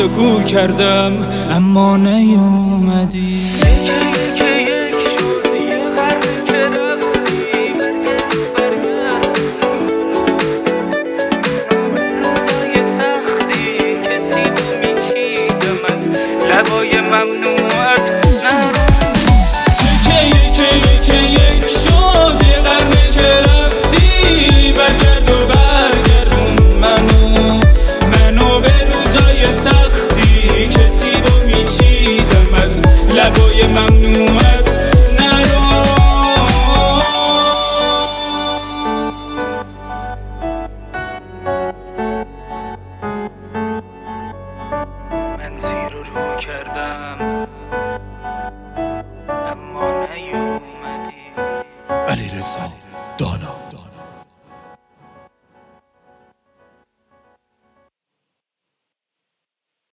گفتگو کردم اما نیومدی. لبای ممنوعت که یک شد یه قرنه که رفتی، برگرد و برگردون منو به روزای سختی که سیب و میچیدم از لبای ممنوعت نرو. من زیر و رو کردم اما نیومدی. علیرضا دانا.